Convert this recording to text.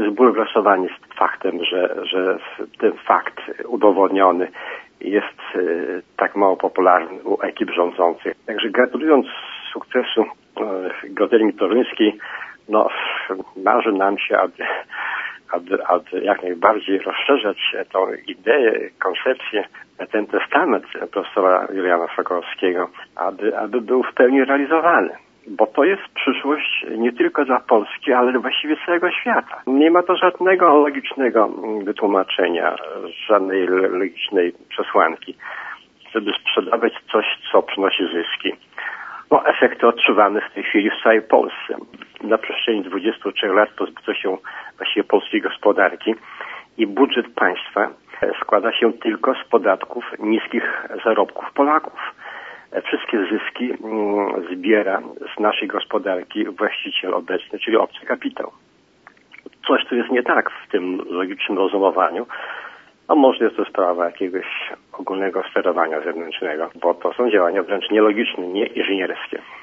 zbulwersowani faktem, że ten fakt udowodniony jest tak mało popularny u ekip rządzących. Także gratulując sukcesu Goternii Toruńskiej, marzy nam się, aby jak najbardziej rozszerzać tą ideę, koncepcję, ten testament profesora Juliana Sokołowskiego, aby był w pełni realizowany. Bo to jest przyszłość nie tylko dla Polski, ale właściwie całego świata. Nie ma to żadnego logicznego wytłumaczenia, żadnej logicznej przesłanki, żeby sprzedawać coś, co przynosi zyski. Efekty odczuwamy w tej chwili w całej Polsce. Na przestrzeni 23 lat pozbyto się właściwie polskiej gospodarki i budżet państwa składa się tylko z podatków niskich zarobków Polaków. Wszystkie zyski zbiera z naszej gospodarki właściciel obecny, czyli obcy kapitał. Coś tu jest nie tak w tym logicznym rozumowaniu. Może jest to sprawa jakiegoś ogólnego sterowania zewnętrznego, bo to są działania wręcz nielogiczne, nie inżynierskie.